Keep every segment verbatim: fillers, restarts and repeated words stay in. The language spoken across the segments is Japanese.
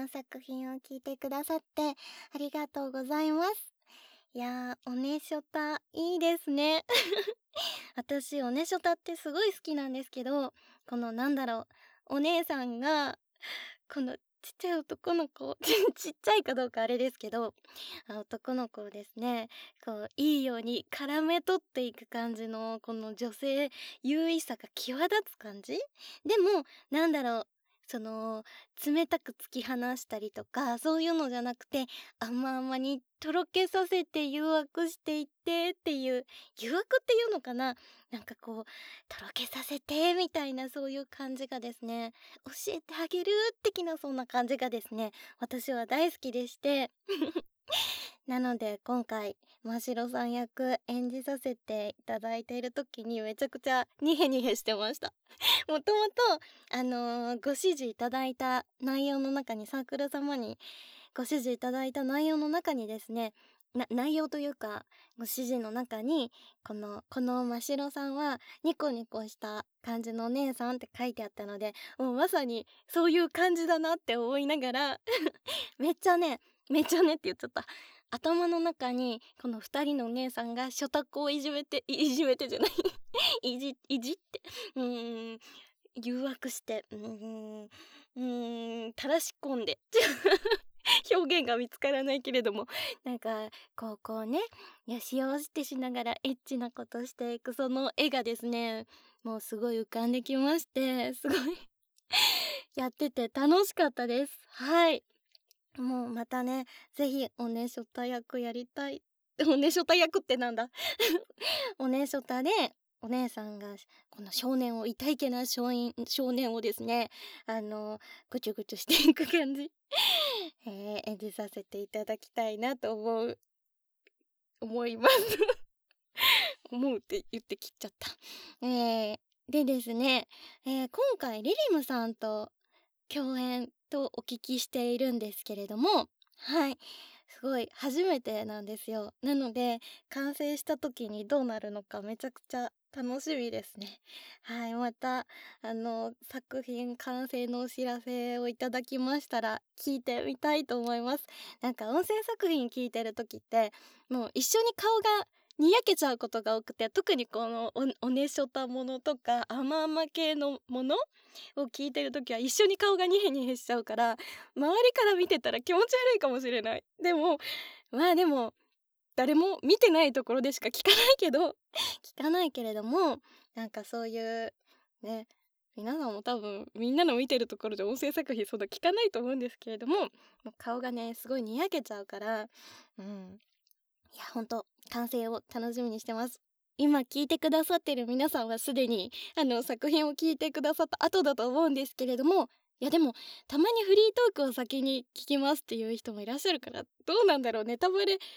の作品を聞いてくださってありがとうございます。いやー、おねしょたいいですね。私おねしょたってすごい好きなんですけど、このなんだろう、お姉さんがこのちっちゃい男の子ちっちゃいかどうかあれですけど、あ男の子をですね、こういいように絡め取っていく感じのこの女性優位さが際立つ感じでも、なんだろう、その冷たく突き放したりとかそういうのじゃなくて、甘々にとろけさせて誘惑していってっていう、誘惑っていうのかな、なんかこうとろけさせてみたいな、そういう感じがですね、教えてあげる的な、そんな感じがですね、私は大好きでしてなので今回真城さん役演じさせていただいている時にめちゃくちゃニヘニヘしてました。もともとあのーご指示いただいた内容の中に、サークル様にご指示いただいた内容の中にですね、な内容というかご指示の中に、このこの真城さんはニコニコした感じのお姉さんって書いてあったので、もうまさにそういう感じだなって思いながらめっちゃね、めっちゃねって言っちゃった。頭の中にこのふたりのお姉さんがショタコをいじめて、いいじめてじゃないいじいじってうーん誘惑して、うーんうーん垂らし込んで表現が見つからないけれども、なんかこうこうね、よしよしってしながらエッチなことしていくその絵がですね、もうすごい浮かんできまして、すごいやってて楽しかったです。はい。もうまたね、ぜひおねしょた役やりたい。おねしょた役ってなんだおねしょたでお姉さんがこの少年を、痛いけな少年少年をですね、あのぐちゅぐちゅしていく感じえー、演じさせていただきたいなと思う思います思うって言って切っちゃった。えー、でですね、えー今回リリムさんと共演とお聞きしているんですけれども、はい、すごい初めてなんですよ。なので完成した時にどうなるのかめちゃくちゃ楽しみですね。はい、またあの作品完成のお知らせをいただきましたら聞いてみたいと思います。なんか音声作品聞いてる時ってもう一緒に顔がにやけちゃうことが多くて、特にこのおおねしょたものとか甘々系のものを聞いてる時は一緒に顔がニヘニヘしちゃうから、周りから見てたら気持ち悪いかもしれない。でもまあでも誰も見てないところでしか聞かないけど聞かないけれども、なんかそういうね、皆さんも多分みんなの見てるところで音声作品そんな聞かないと思うんですけれども、もう顔がねすごいにやけちゃうから、うん、いやほんと完成を楽しみにしてます。今聞いてくださってる皆さんはすでにあの作品を聞いてくださった後だと思うんですけれども、いやでもたまにフリートークを先に聞きますっていう人もいらっしゃるから、どうなんだろう、ネタバレ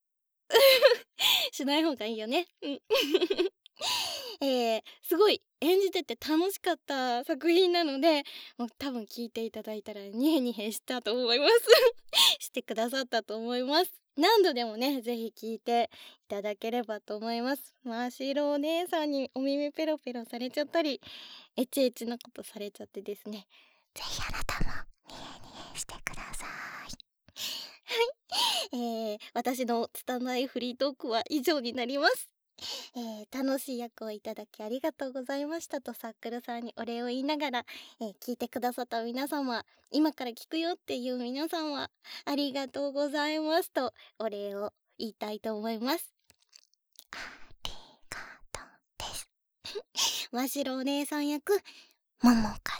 しない方がいいよね。うんえー、すごい演じてて楽しかった作品なので、もう多分聞いていただいたらニヘニヘしたと思いますしてくださったと思います。何度でもね、ぜひ聞いていただければと思います。真白お姉さんにお耳ペロペロされちゃったり、エチエチなことされちゃってですね、ぜひあなたもニヘニヘしてください。はい、えー、私の拙いフリートークは以上になります。えー、楽しい役をいただきありがとうございましたとサークルさんにお礼を言いながら、えー、聞いてくださった皆様、今から聞くよっていう皆さんはありがとうございますとお礼を言いたいと思います。ありがとうです真白お姉さん役、ももか